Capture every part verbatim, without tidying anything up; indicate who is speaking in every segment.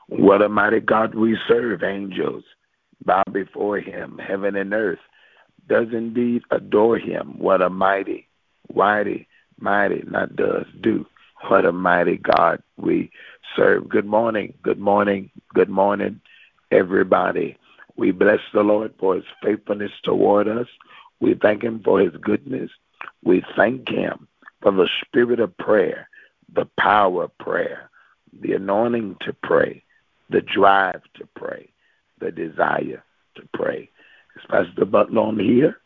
Speaker 1: What a mighty God we serve. Angels bow before him. Heaven and earth does indeed adore him. What a mighty, mighty, mighty, not does, do. What a mighty God we serve. Good morning, good morning, good morning, everybody. We bless the Lord for his faithfulness toward us. We thank him for his goodness. We thank him for the spirit of prayer, the power of prayer, the anointing to pray, the drive to pray, the desire to pray. Is Pastor Butler on here?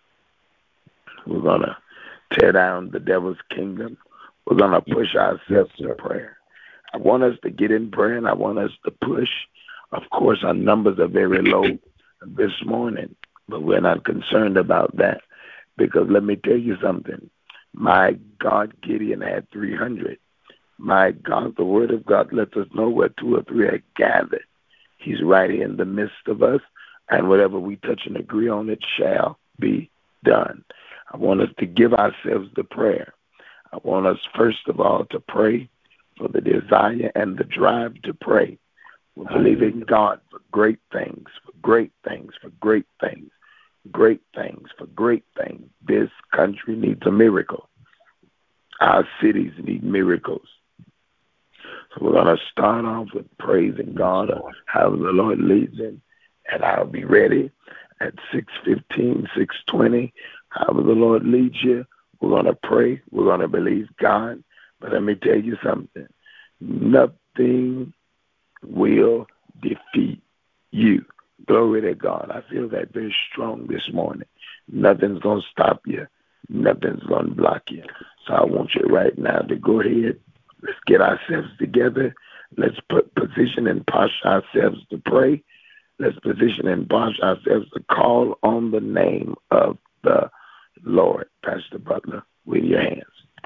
Speaker 1: We're going to tear down the devil's kingdom. We're going to push ourselves yes, to prayer. I want us to get in prayer, and I want us to push. Of course, our numbers are very low this morning, but we're not concerned about that because let me tell you something. My God, Gideon had three hundred. My God, the word of God lets us know where two or three are gathered. He's right here in the midst of us, and whatever we touch and agree on, it shall be done. I want us to give ourselves the prayer. I want us, first of all, to pray for the desire and the drive to pray. We believe in God for great things, for great things, for great things, great things, for great things. This country needs a miracle. Our cities need miracles. So we're going to start off with praising God, or however the Lord leads him, and I'll be ready at six fifteen, six twenty. However the Lord leads you, we're going to pray. We're going to believe God. But let me tell you something. Nothing will defeat you. Glory to God. I feel that very strong this morning. Nothing's going to stop you. Nothing's going to block you. So I want you right now to go ahead. Let's get ourselves together. Let's put position and posture ourselves to pray. Let's position and posture ourselves to call on the name of the Lord. Pastor Butler, with your hands.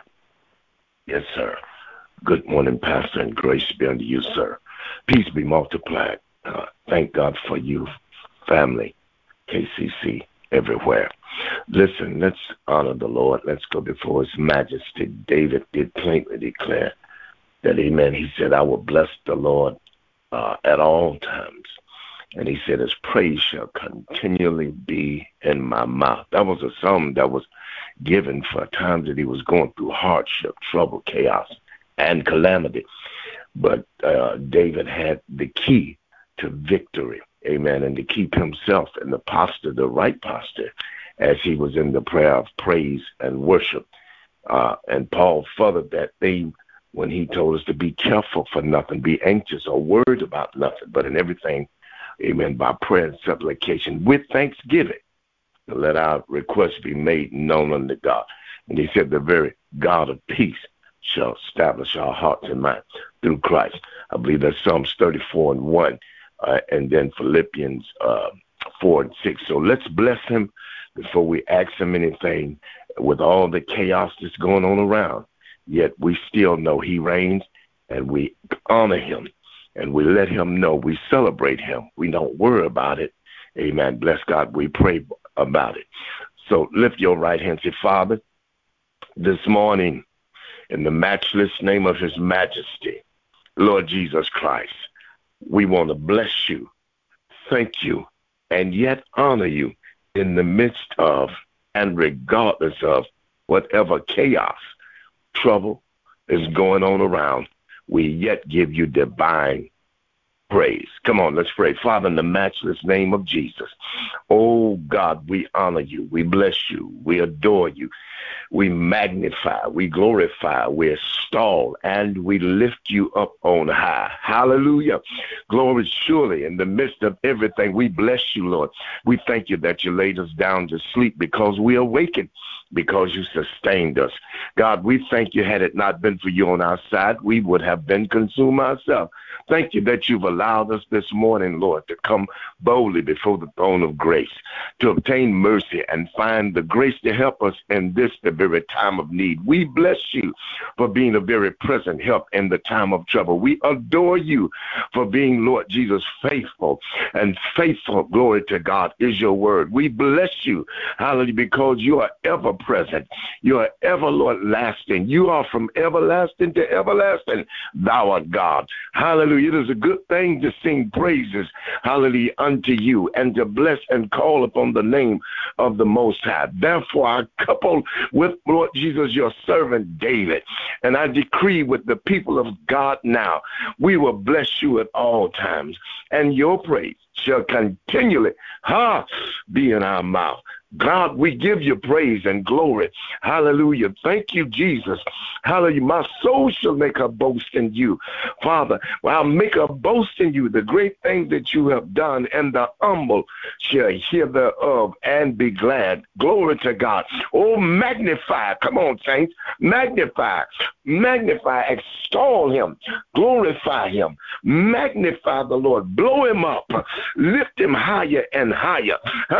Speaker 2: Yes, sir. Good morning, Pastor, and grace be unto you, sir. Peace be multiplied. Uh, thank God for you, family, K C C, everywhere. Listen, let's honor the Lord. Let's go before his majesty. David did plainly declare that, amen, he said, I will bless the Lord uh, at all times. And he said, his praise shall continually be in my mouth. That was a psalm that was given for times that he was going through hardship, trouble, chaos, and calamity. But uh, David had the key to victory, amen, and to keep himself in the posture, the right posture, as he was in the prayer of praise and worship. Uh, and Paul furthered that theme when he told us to be careful for nothing, be anxious or worried about nothing, but in everything, amen, by prayer and supplication with thanksgiving, to let our requests be made known unto God. And he said, the very God of peace shall establish our hearts and minds through Christ. I believe that's Psalms thirty-four and one, uh, and then Philippians uh, four and six. So let's bless him before we ask him anything. With all the chaos that's going on around, yet we still know he reigns, and we honor him, and we let him know we celebrate him. We don't worry about it. Amen. Bless God. We pray about it. So lift your right hand. Say, Father, this morning, in the matchless name of his majesty, Lord Jesus Christ, we want to bless you, thank you, and yet honor you in the midst of and regardless of whatever chaos, trouble is going on around. We yet give you divine praise. Come on, let's pray. Father, in the matchless name of Jesus, oh God, we honor you, we bless you, we adore you, we magnify, we glorify, we extol, and we lift you up on high. Hallelujah. Glory, surely in the midst of everything, we bless you, Lord. We thank you that you laid us down to sleep because we awakened, because you sustained us. God, we thank you, had it not been for you on our side, we would have been consumed ourselves. Thank you that you've allowed us this morning, Lord, to come boldly before the throne of grace, to obtain mercy and find the grace to help us in this, the very time of need. We bless you for being a very present help in the time of trouble. We adore you for being, Lord Jesus, faithful, and faithful, glory to God, is your word. We bless you, hallelujah, because you are ever present. You are ever, Lord, lasting. You are from everlasting to everlasting. Thou art God. Hallelujah. It is a good thing to sing praises, hallelujah, unto you, and to bless and call upon the name of the Most High. Therefore, I couple with, Lord Jesus, your servant David, and I decree with the people of God now, we will bless you at all times, and your praise shall continually ha, be in our mouth. God, we give you praise and glory. Hallelujah. Thank you, Jesus. Hallelujah. My soul shall make a boast in you. Father, well, I'll make a boast in you, the great things that you have done, and the humble shall hear thereof and be glad. Glory to God. Oh, magnify. Come on, saints. Magnify. Magnify. Extol him. Glorify him. Magnify the Lord. Blow him up. Lift him higher and higher.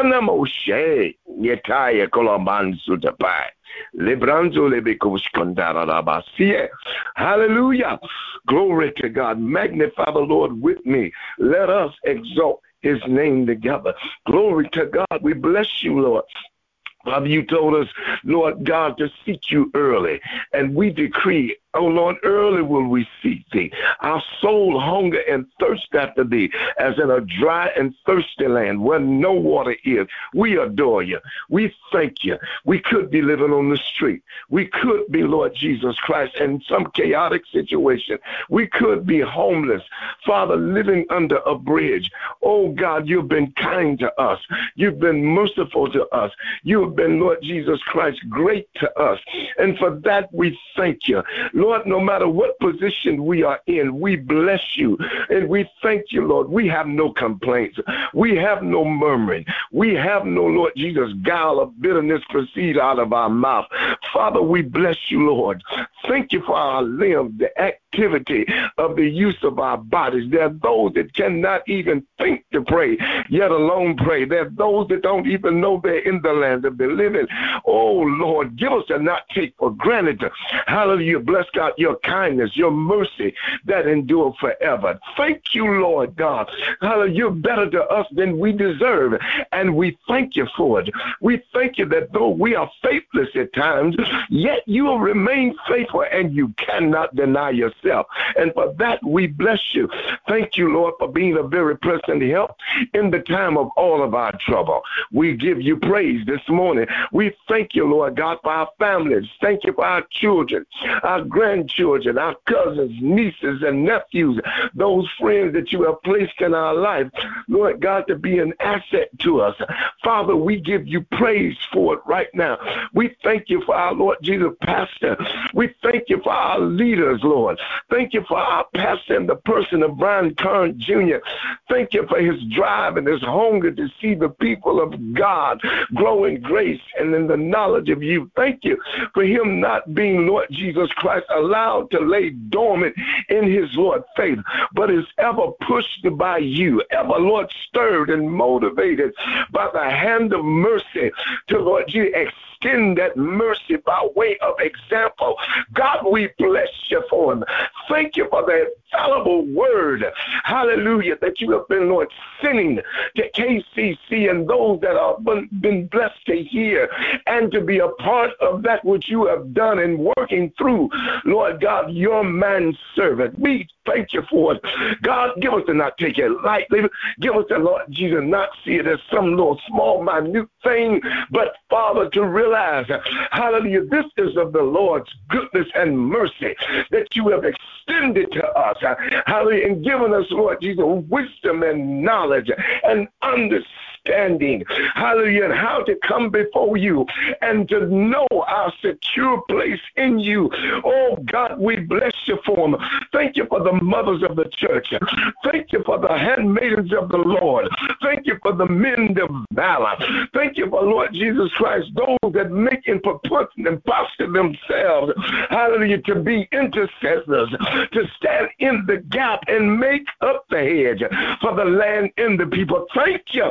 Speaker 2: Hanamoshe. Yetaya Koloban Sutapai. Lebranzo Lebekos Kondarabasie. Hallelujah. Glory to God. Magnify the Lord with me. Let us exalt his name together. Glory to God. We bless you, Lord. Father, you told us, Lord God, to seek you early. And we decree, oh Lord, early will we seek thee. Our soul hunger and thirst after thee, as in a dry and thirsty land where no water is. We adore you. We thank you. We could be living on the street. We could be, Lord Jesus Christ, in some chaotic situation. We could be homeless. Father, living under a bridge. Oh God, you've been kind to us. You've been merciful to us. You've been, Lord Jesus Christ, great to us. And for that, we thank you. Lord, no matter what position we are in, we bless you. And we thank you, Lord. We have no complaints. We have no murmuring. We have no, Lord Jesus, guile of bitterness proceed out of our mouth. Father, we bless you, Lord. Thank you for our limbs, the activity of the use of our bodies. There are those that cannot even think to pray, yet alone pray. There are those that don't even know they're in the land of the living. Oh, Lord, give us to not take for granted. Hallelujah. Bless God, your kindness, your mercy that endure forever. Thank you, Lord God. Hallelujah. You're better to us than we deserve, and we thank you for it. We thank you that though we are faithless at times, yet you will remain faithful, and you cannot deny yourself. And for that, we bless you. Thank you, Lord, for being a very present help in the time of all of our trouble. We give you praise this morning. We thank you, Lord God, for our families. Thank you for our children, our grandchildren, our cousins, nieces, and nephews, those friends that you have placed in our life, Lord God, to be an asset to us. Father, we give you praise for it right now. We thank you for our Lord Jesus pastor. We thank you for our leaders, Lord. Thank you for our pastor in the person of Brian Kern Junior Thank you for his drive and his hunger to see the people of God grow in grace and in the knowledge of you. Thank you for him not being, Lord Jesus Christ, allowed to lay dormant in his, Lord, faith, but is ever pushed by you, ever, Lord, stirred and motivated by the hand of mercy to, Lord Jesus, extend that mercy by way of example. God, we bless you for him. Thank you for the infallible word, hallelujah, that you have been, Lord, sending to K C C and those that have been, been blessed to hear and to be a part of that which you have done and working through, Lord God, your manservant. We thank you for it. God, give us to not take it lightly. Give us to, Lord Jesus, not see it as some little small, minute thing, but, Father, to realize, hallelujah, this is of the Lord's goodness and mercy that you have extended to us, hallelujah, and given us, Lord Jesus, wisdom and knowledge and understanding, hallelujah, and how to come before you and to know our secure place in you. Oh, God, we bless you for them. Thank you for the mothers of the church. Thank you for the handmaidens of the Lord. Thank you for the men of valor. Thank you for, Lord Jesus Christ, those that make and purport and posture themselves, hallelujah, to be intercessors, to stand in the gap and make up the hedge for the land and the people. Thank you for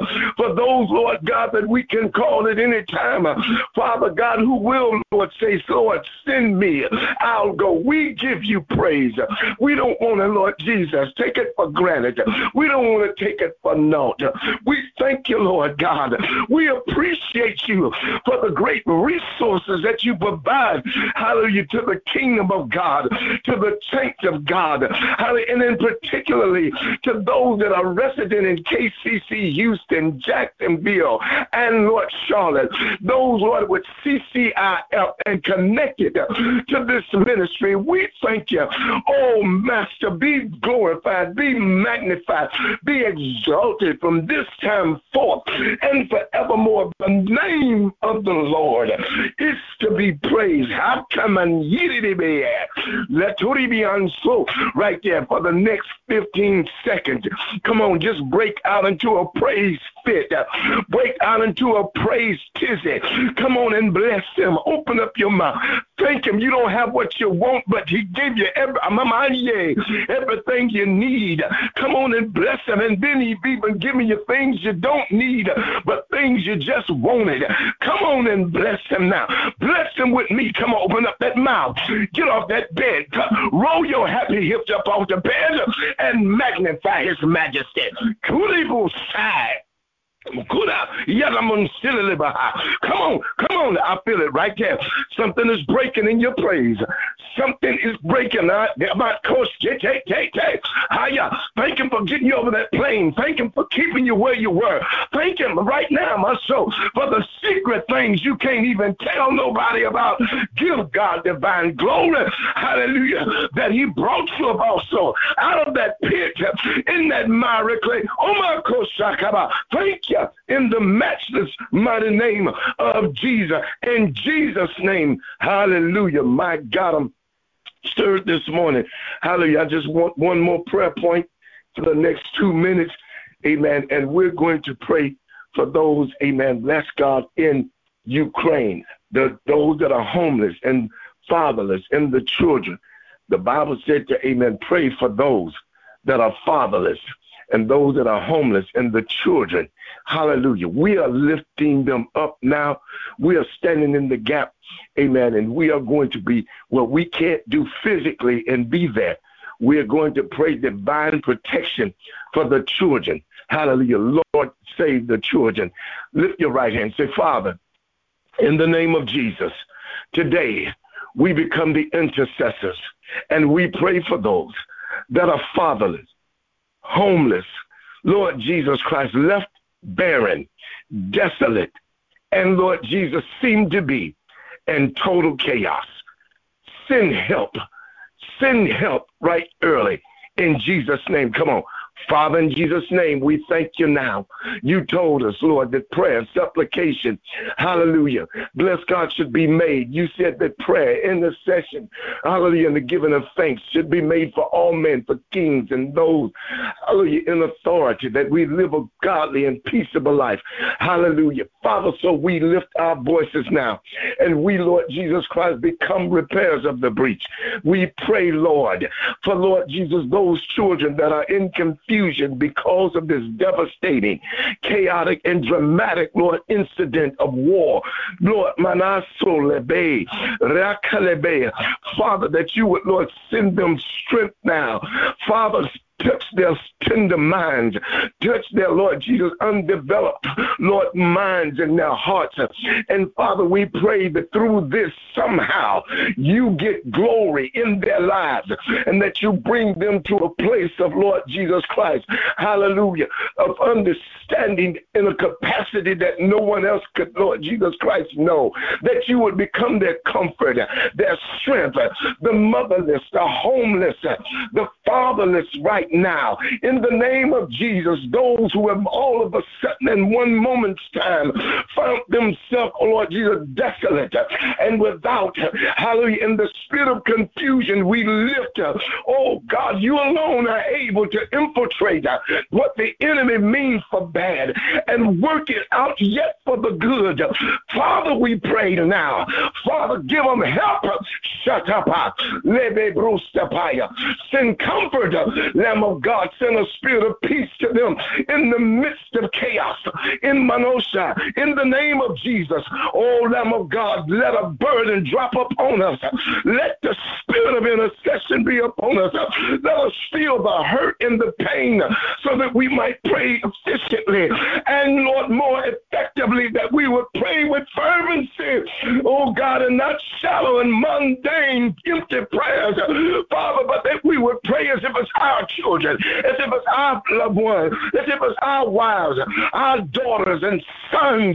Speaker 2: for those, Lord God, that we can call at any time. Father God, who will, Lord, say, Lord, send me, I'll go. We give you praise. We don't want to, Lord Jesus, take it for granted. We don't want to take it for naught. We thank you, Lord God. We appreciate you for the great resources that you provide, hallelujah, to the kingdom of God, to the saints of God, hallelujah, and then particularly to those that are resident in K C C Houston, Jacksonville, and Lord Charlotte, those, Lord, with C C I F and connected to this ministry. We thank you. Oh, Master, be glorified, be magnified, be exalted from this time forth and forevermore. The name of the Lord is to be praised. How come and be let be on so right there for the next fifteen seconds. Come on, just break out into a praise fit. Break out into a praise tizzy. Come on and bless him. Open up your mouth. Thank him. You don't have what you want, but he gave you every, everything you need. Come on and bless him. And then he's even giving you things you don't need, but things you just wanted. Come on and bless him now. Bless him with me. Come on, open up that mouth. Get off that bed. Roll your happy hips up off the bed and magnify his majesty. Kulibu side. Come on, come on. I feel it right there. Something is breaking in your praise. Something is breaking. Thank him for getting you over that plane. Thank him for keeping you where you were. Thank him right now, my soul, for the secret things you can't even tell nobody about. Give God divine glory. Hallelujah. That he brought you up also out of that pit in that miry clay. Oh my God. Thank you. In the matchless mighty name of Jesus. In Jesus' name, hallelujah. My God, I'm stirred this morning. Hallelujah. I just want one more prayer point for the next two minutes. Amen. And we're going to pray for those, amen, bless God, in Ukraine, the, those that are homeless and fatherless and the children. The Bible said to, amen, pray for those that are fatherless and those that are homeless and the children. Hallelujah. We are lifting them up now. We are standing in the gap. Amen. And we are going to be what we can't do physically and be there. We are going to pray divine protection for the children. Hallelujah. Lord, save the children. Lift your right hand. Say, Father, in the name of Jesus, today we become the intercessors and we pray for those that are fatherless, homeless, Lord Jesus Christ, left barren, desolate, and Lord Jesus, seem to be in total chaos. Send help. Send help right early in Jesus' name. Come on. Father, in Jesus' name, we thank you now. You told us, Lord, that prayer, supplication, hallelujah, bless God, should be made. You said that prayer, intercession, hallelujah, and the giving of thanks should be made for all men, for kings and those, hallelujah, in authority, that we live a godly and peaceable life. Hallelujah. Father, so we lift our voices now, and we, Lord Jesus Christ, become repairers of the breach. We pray, Lord, for, Lord Jesus, those children that are in confusion because of this devastating, chaotic, and dramatic, Lord, incident of war. Lord, Manasolebe, Rakalebe, Father, that you would, Lord, send them strength now. Father, touch their tender minds, touch their, Lord Jesus, undeveloped, Lord, minds and their hearts. And Father, we pray that through this somehow you get glory in their lives and that you bring them to a place of, Lord Jesus Christ, hallelujah, of understanding in a capacity that no one else could, Lord Jesus Christ, know, that you would become their comfort, their strength, the motherless, the homeless, the fatherless right now. In the name of Jesus, those who have all of a sudden in one moment's time found themselves, oh Lord Jesus, desolate and without, hallelujah, in the spirit of confusion, we lift up. Oh God, you alone are able to infiltrate what the enemy means for bad and work it out yet for the good. Father, we pray now. Father, give them help. Shut up. Send comfort comfort. Lamb of God, send a spirit of peace to them in the midst of chaos, in Manosha, in the name of Jesus. Oh, Lamb of God, let a burden drop upon us. Let the spirit of intercession be upon us. Let us feel the hurt and the pain so that we might pray efficiently and, Lord, more effectively, that we would pray with fervency, oh God, and not shallow and mundane, empty prayers, Father, but that we would pray as if it's our children, as if it's our loved ones, as if it's our wives, our daughters and sons.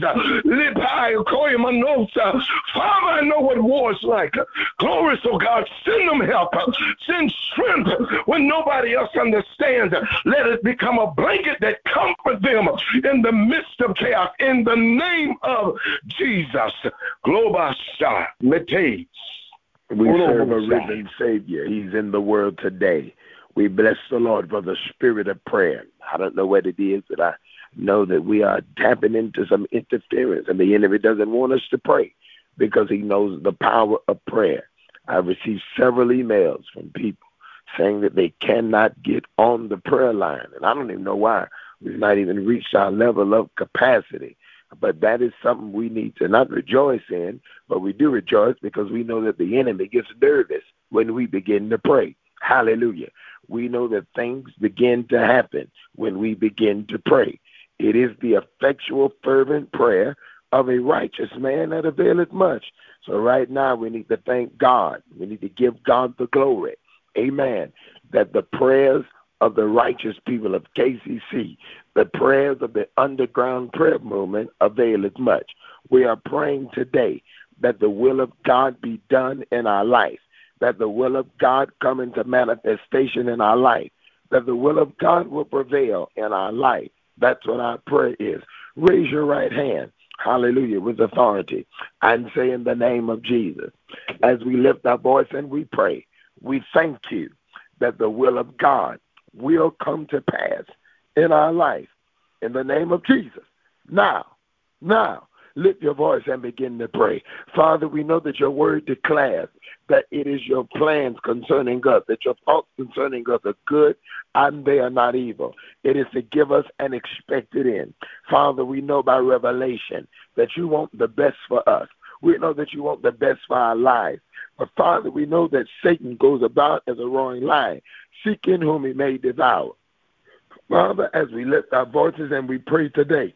Speaker 2: Father, I know what war is like. Glory to God. Send them help. Send strength when nobody else understands. Let it become a blanket that comforts them in the midst of chaos. In the name of Jesus. Globasha Mete.
Speaker 1: We serve a risen Savior. He's in the world today. We bless the Lord for the spirit of prayer. I don't know what it is, but I know that we are tapping into some interference, and the enemy doesn't want us to pray because he knows the power of prayer. I've received several emails from people saying that they cannot get on the prayer line, and I don't even know why. We've not even reached our level of capacity. But that is something we need to not rejoice in, but we do rejoice because we know that the enemy gets nervous when we begin to pray. Hallelujah. We know that things begin to happen when we begin to pray. It is the effectual, fervent prayer of a righteous man that availeth much. So right now we need to thank God. We need to give God the glory. Amen. That the prayers of the righteous people of K C C, the prayers of the underground prayer movement availeth much. We are praying today that the will of God be done in our life, that the will of God come into manifestation in our life, that the will of God will prevail in our life. That's what our prayer is. Raise your right hand, hallelujah, with authority, and say in the name of Jesus, as we lift our voice and we pray, we thank you that the will of God will come to pass in our life in the name of Jesus. Now, now, lift your voice and begin to pray. Father, we know that your word declares that it is your plans concerning us, that your thoughts concerning us are good and they are not evil. It is to give us an expected end. Father, we know by revelation that you want the best for us. We know that you want the best for our lives. But Father, we know that Satan goes about as a roaring lion, seeking whom he may devour. Father, as we lift our voices and we pray today,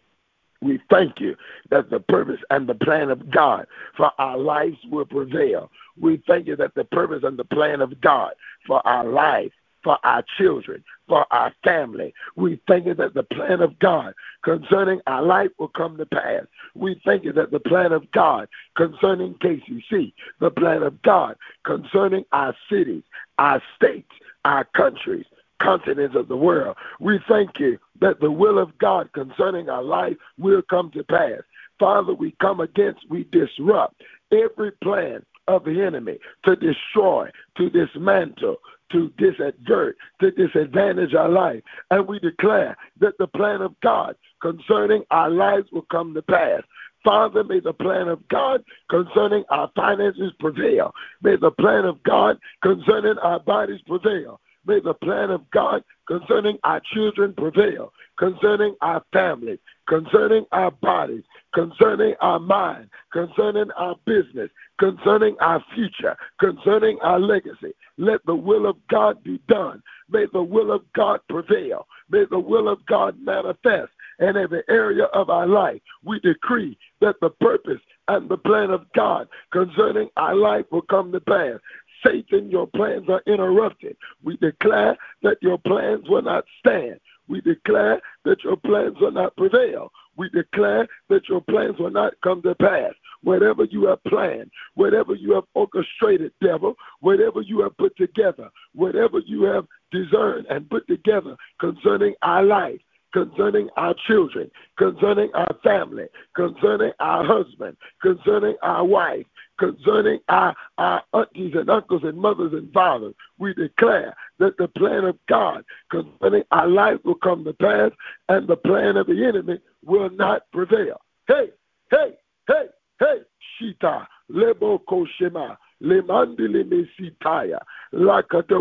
Speaker 1: we thank you that the purpose and the plan of God for our lives will prevail. We thank you that the purpose and the plan of God for our lives, for our children, for our family. We thank you that the plan of God concerning our life will come to pass. We thank you that the plan of God concerning K C C, the plan of God concerning our cities, our states, our countries, continents of the world. We thank you that the will of God concerning our life will come to pass. Father, we come against, we disrupt every plan of the enemy to destroy, to dismantle, to disadvert, to disadvantage our life. And we declare that the plan of God concerning our lives will come to pass. Father, may the plan of God concerning our finances prevail. May the plan of God concerning our bodies prevail. May the plan of God concerning our children prevail, concerning our families, concerning our bodies, concerning our mind, concerning our business, concerning our future, concerning our legacy. Let the will of God be done. May the will of God prevail. May the will of God manifest in every area of our life. We decree that the purpose and the plan of God concerning our life will come to pass. Satan, your plans are interrupted. We declare that your plans will not stand. We declare that your plans will not prevail. We declare that your plans will not come to pass. Whatever you have planned, whatever you have orchestrated, devil, whatever you have put together, whatever you have discerned and put together concerning our life, concerning our children, concerning our family, concerning our husband, concerning our wife, concerning our, our aunties and uncles and mothers and fathers, we declare that the plan of God concerning our life will come to pass and the plan of the enemy will not prevail. Hey, hey, hey, hey, Shita, Lebo Koshema, Lemandili Mesitaya, Lakadosh,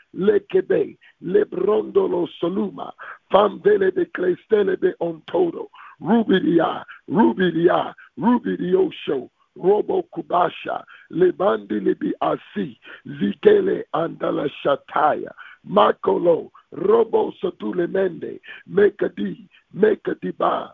Speaker 1: lekebe, lebrondolo soluma, famdelebe klestelebe ontodo, rubidia, rubidia, rubidiosho, robo kubasha, lebandi libi asi, zikele andala shataya, makolo, robo satulemende, mekadi, mekadiba,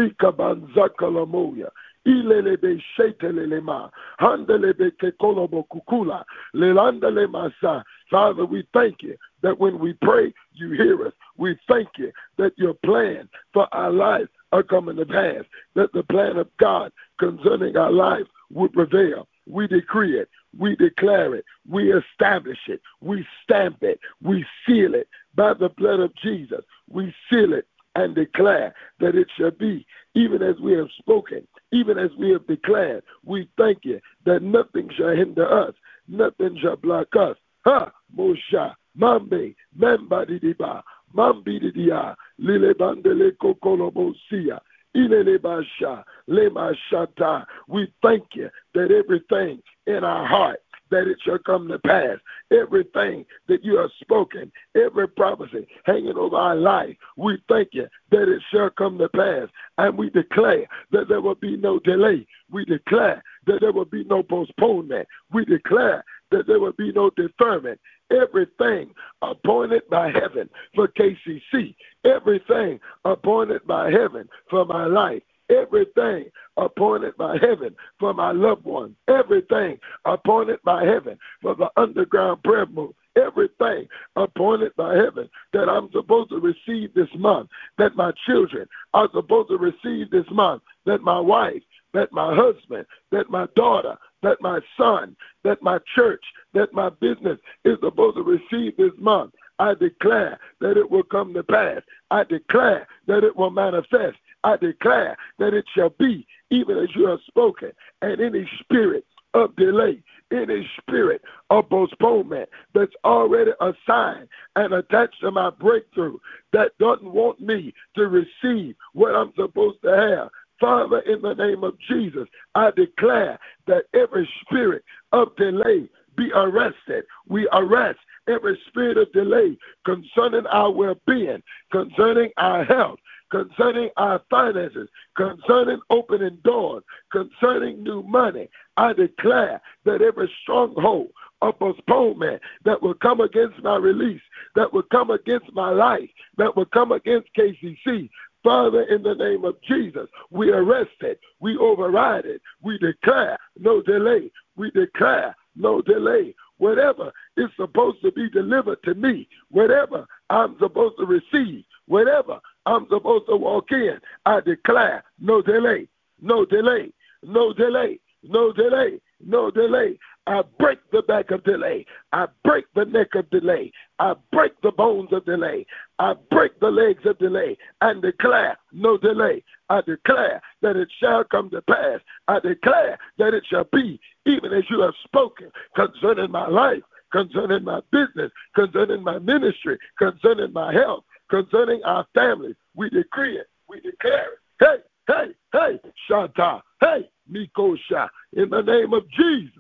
Speaker 1: likabanzakalamoya, ilelebe shetelelema, handelebe kekolobo kukula, lelandele masa. Father, we thank you that when we pray, you hear us. We thank you that your plan for our life are coming to pass, that the plan of God concerning our life will prevail. We decree it, we declare it, we establish it, we stamp it, we seal it by the blood of Jesus. We seal it and declare that it shall be, even as we have spoken, even as we have declared. We thank you that nothing shall hinder us, nothing shall block us. Ha, Mosha, Mambe, Membadidiba, Mambididia, Lile Bandele Kokolobosia, Ilelebasha, Lemashata. We thank you that everything in our heart, that it shall come to pass. Everything that you have spoken, every prophecy hanging over our life, we thank you that it shall come to pass. And we declare that there will be no delay. We declare that there will be no postponement. We declare that there will be no deferment. Everything appointed by heaven for K C C, everything appointed by heaven for my life, everything appointed by heaven for my loved one, everything appointed by heaven for the underground prayer move, everything appointed by heaven that I'm supposed to receive this month, that my children are supposed to receive this month, that my wife, that my husband, that my daughter, that my son, that my church, that my business is supposed to receive this month. I declare that it will come to pass. I declare that it will manifest. I declare that it shall be even as you have spoken. And any spirit of delay, any spirit of postponement that's already assigned and attached to my breakthrough that doesn't want me to receive what I'm supposed to have, Father, in the name of Jesus, I declare that every spirit of delay be arrested. We arrest every spirit of delay concerning our well-being, concerning our health, concerning our finances, concerning opening doors, concerning new money. I declare that every stronghold of postponement that will come against my release, that will come against my life, that will come against K C C, Father, in the name of Jesus, we arrest it, we override it, we declare no delay, we declare no delay. Whatever is supposed to be delivered to me, whatever I'm supposed to receive, whatever I'm supposed to walk in, I declare no delay, no delay, no delay, no delay, no delay. I break the back of delay. I break the neck of delay. I break the bones of delay. I break the legs of delay and declare no delay. I declare that it shall come to pass. I declare that it shall be even as you have spoken concerning my life, concerning my business, concerning my ministry, concerning my health, concerning our families. We decree it. We declare it. Hey, hey, hey, Shanta. Hey, Mikosha. In the name of Jesus.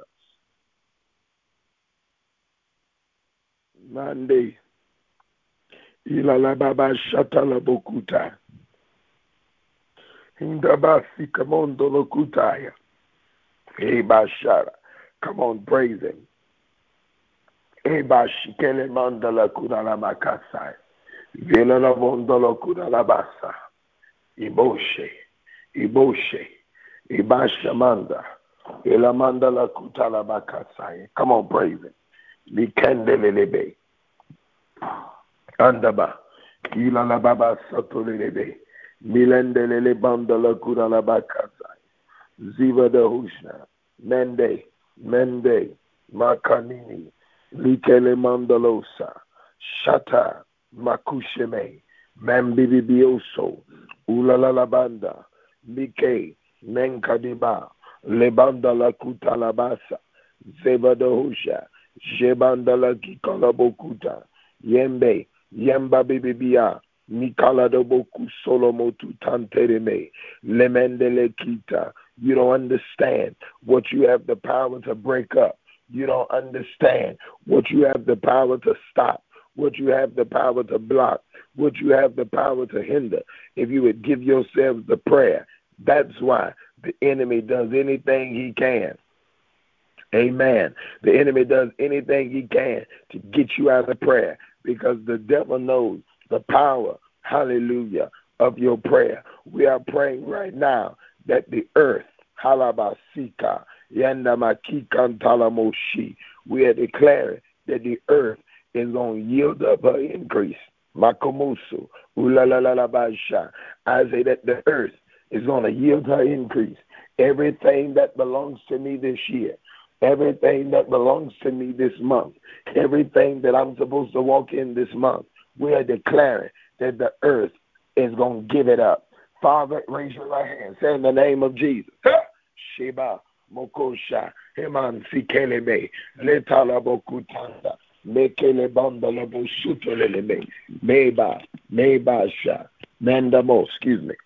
Speaker 1: Mande ilala baba shatala bokuta indabasi kamondo lokutaya eba shara. Come on, praise him. Eba shikele mandala kudala makasai vela la bondolo kudala basa iboshe iboshe ibasha manda ela mandala kutala bakasai. Come on, praise him. Likendelelebe andaba ila la baba satolelebe milendelele bandala kura la bakazai ziva de hushna mende mende makanini likele mandalosa shata makusheme membibibioso ula la la banda mike menkadiba lebanda la kuta la basa ziva de husha Jebandala kikala bokuta yembe yemba bibibia mikala do boku solomotu tantereme lemendele kita. You don't understand what you have the power to break up. You don't understand what you have the power to stop, what you have the power to block, what you have the power to hinder. If you would give yourselves the prayer, that's why the enemy does anything he can. Amen. The enemy does anything he can to get you out of prayer because the devil knows the power, hallelujah, of your prayer. We are praying right now that the earth, halabasika, yandamakikantalamoshi, we are declaring that the earth is going to yield up her increase. Makomusu, ulalalabasha. I say that the earth is going to yield her increase. Everything that belongs to me this year, everything that belongs to me this month, everything that I'm supposed to walk in this month, we are declaring that the earth is going to give it up. Father, raise your right hand. Say in the name of Jesus. Sheba, Mokosha, Heman, Sikelebe, Letalabokutanda, Mekelebandalabo, Sutolebe, Meba, Mebasha, Mandamo, excuse me.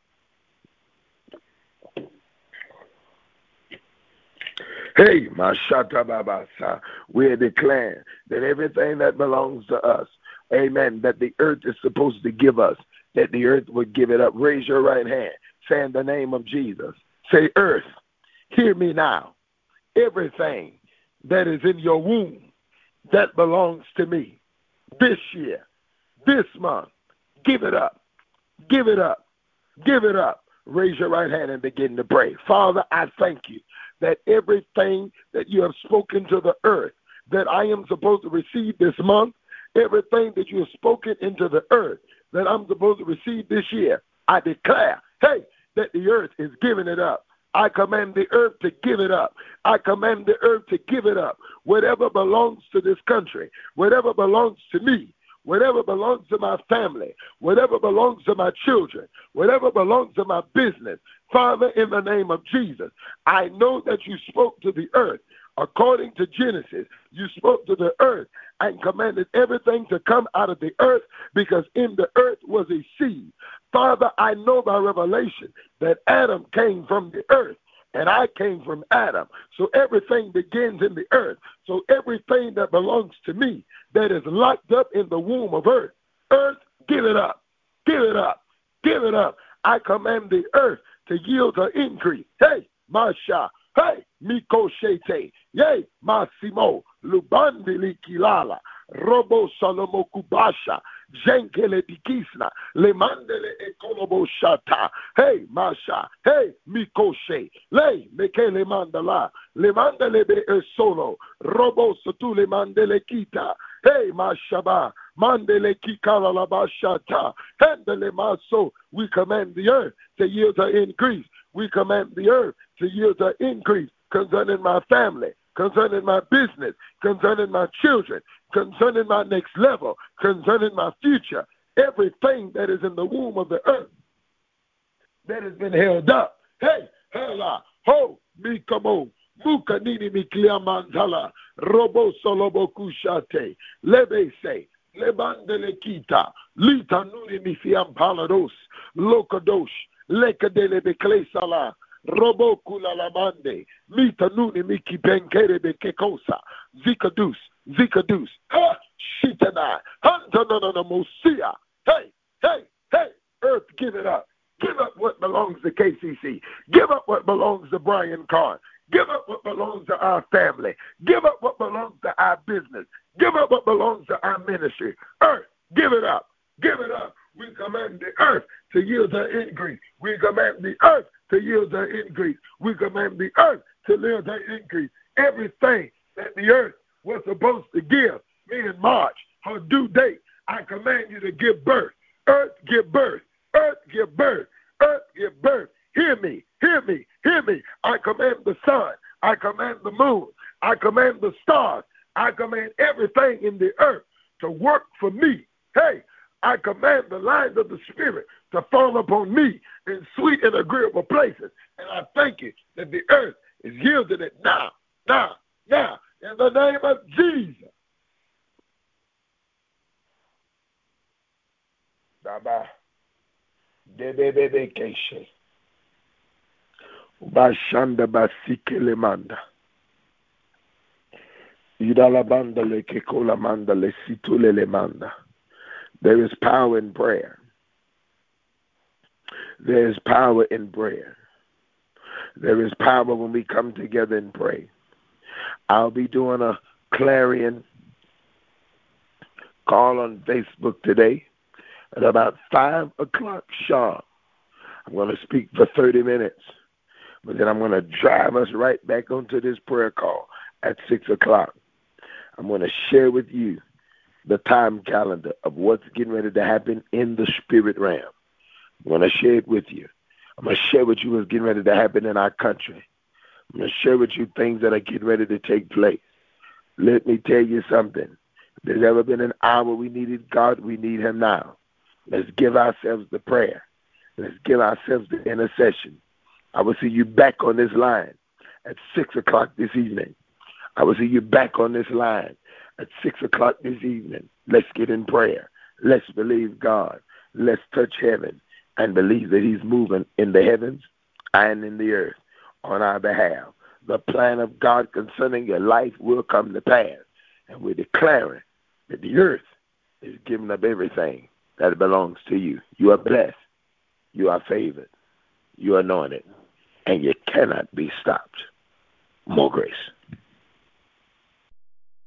Speaker 1: Hey, Mashata Babasa, we are declaring that everything that belongs to us, amen, that the earth is supposed to give us, that the earth would give it up. Raise your right hand. Say in the name of Jesus. Say, earth, hear me now. Everything that is in your womb that belongs to me this year, this month, give it up. Give it up. Give it up. Raise your right hand and begin to pray. Father, I thank you that everything that you have spoken to the earth that I am supposed to receive this month, everything that you have spoken into the earth that I'm supposed to receive this year, I declare, hey, that the earth is giving it up. I command the earth to give it up. I command the earth to give it up. Whatever belongs to this country, whatever belongs to me, whatever belongs to my family, whatever belongs to my children, whatever belongs to my business, Father, in the name of Jesus, I know that you spoke to the earth. According to Genesis, you spoke to the earth and commanded everything to come out of the earth because in the earth was a seed. Father, I know by revelation that Adam came from the earth and I came from Adam. So everything begins in the earth. So everything that belongs to me that is locked up in the womb of earth, earth, give it up, give it up, give it up. I command the earth to yield her increase. Hey, Masha. Hey, Miko Shete, Yay, Massimo, Lubandili Kilala, Robo Salomo Kubasha, Jenkele Dikisna, Lemandele Ekolobo Shata, Hey, Masha, Hey, Miko She, Lay, Mekele Mandala, Lemandele Be Solo, Robo Sotule Mandele Kita, Hey, Mashaba, Mandele Kikala Labashata, Handele Maso, we command the earth to yield her increase. We command the earth to yield her increase concerning my family, concerning my business, concerning my children, concerning my next level, concerning my future. Everything that is in the womb of the earth that has been held up. Hey, hela, ho, mikamo, mukanini mikliamantala, robo solobo kushate, lebese, lebandele kita, lita nuni mifiam palados, lokadosh, lekadele beklesala, robo kula lamande, mita nuni miki benkere bekekosa, zikadus, zikadus, ha, shitana, hantanana mosia. Hey, hey, hey, earth, give it up. Give up what belongs to K C C. Give up what belongs to Brian Carr. Give up what belongs to our family. Give up what belongs to our business. Give up what belongs to our ministry. Earth, give it up. Give it up. We command the earth to yield her increase. We command the earth to yield her increase. We command the earth to yield her increase. Everything that the earth was supposed to give, me in March, her due date, I command you to give birth. Earth, give birth. Earth, give birth. Earth, give birth. Hear me. Hear me. Hear me. I command the sun. I command the moon. I command the stars. I command everything in the earth to work for me. Hey, I command the lines of the Spirit to fall upon me in sweet and agreeable places. And I thank you that the earth is yielding it now, now, now, in the name of Jesus. Bye-bye. Debebebekeshe. Bashanda basikilemanda. Idalabandale kekolamandale situlelemanda. There is power in prayer. There is power in prayer. There is power when we come together and pray. I'll be doing a clarion call on Facebook today at about five o'clock sharp. I'm going to speak for thirty minutes, but then I'm going to drive us right back onto this prayer call at six o'clock. I'm going to share with you the time calendar of what's getting ready to happen in the spirit realm. I'm going to share it with you. I'm going to share with you what's getting ready to happen in our country. I'm going to share with you things that are getting ready to take place. Let me tell you something. If there's ever been an hour we needed God, we need him now. Let's give ourselves the prayer. Let's give ourselves the intercession. I will see you back on this line at six o'clock this evening. I will see you back on this line at six o'clock this evening. Let's get in prayer. Let's believe God. Let's touch heaven and believe that he's moving in the heavens and in the earth on our behalf. The plan of God concerning your life will come to pass. And we're declaring that the earth is giving up everything that belongs to you. You are blessed. You are favored. You are anointed. And you cannot be stopped. More grace.